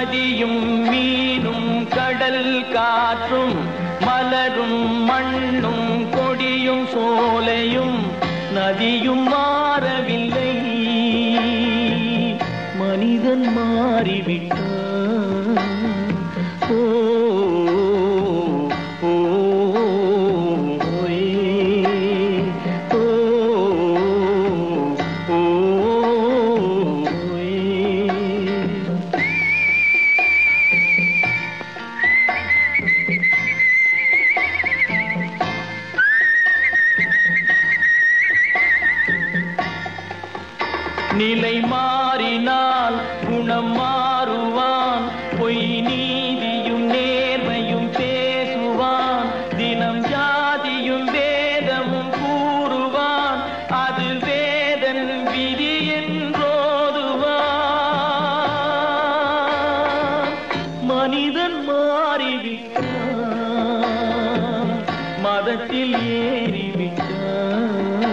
வான்மதியும் மீனும் கடல் காற்றும் மலரும் மண்ணும் கொடியும் சோலையும் நதியும் மாறவில்லை, மனிதன் மாறிவிட்டான். நிலை மாறினால் குணம் மாறுவான், பொய் நீதியும் நேர்மையும் பேசுவான், தினம் ஜாதியும் வேதமும் கூறுவான், அது வேதன் விதி என்றோதுவான். மனிதன் மாறிவிட்டான், மதத்தில் ஏறிவிட்டான்.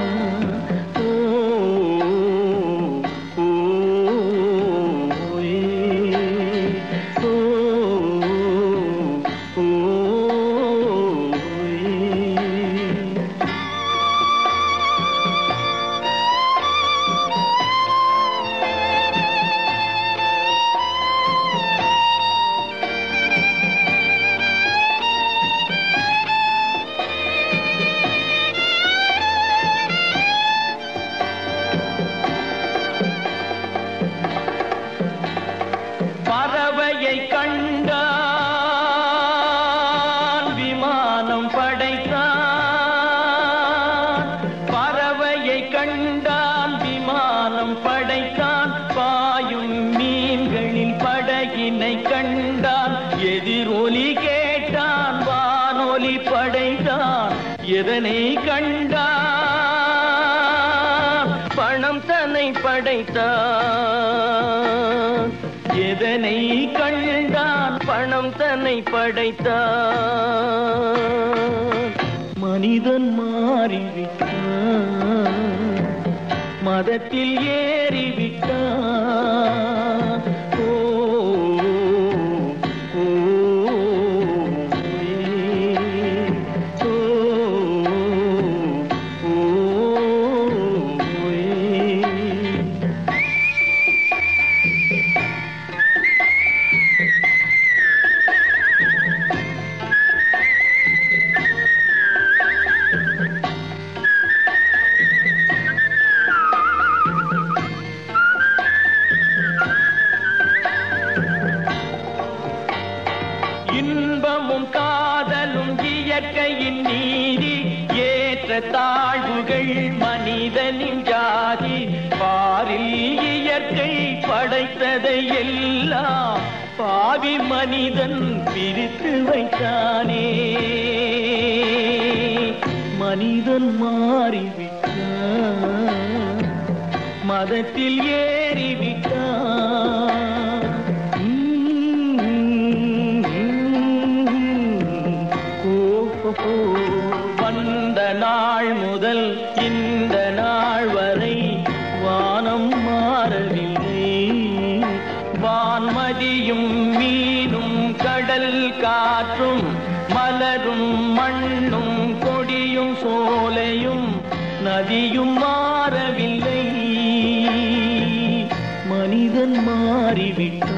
பறவையை கண்டான் விமானம் படைத்தான், பறவையை கண்டான் விமானம் படைத்தான், பாயும் மீன்களின் படகினை கண்டான், எதிரொலி கேட்டான் வானொலி படைத்தான். எதனை கண்டான்? பணம் தன்னை படைத்தான். எதனை கண்டான்? பணம் தன்னை படைத்தான். மனிதன் மாறிவிட்டான், மதத்தில் ஏறிவிட்டான். ஓ ஓ இன்பமும் காதலும் இயற்கையின் நீதி, ஏற்ற தாழ்வுகள் மனிதனின் ஜாதி, பாரில் இயற்கை படைத்ததை எல்லாம் பாவி மனிதன் பிரித்து வைத்தானே. மனிதன் மாறிவிட்டான், மதத்தில் ஏறிவிட்டான். வந்த நாள் முதல் இந்த நாள் வரை வானம் மாறவில்லை, வான்மதியும் மீனும் கடல் காற்றும் மலரும் மண்ணும் கொடியும் சோலையும் நதியும் மாறவில்லை, மனிதன் மாறிவிட்டான்.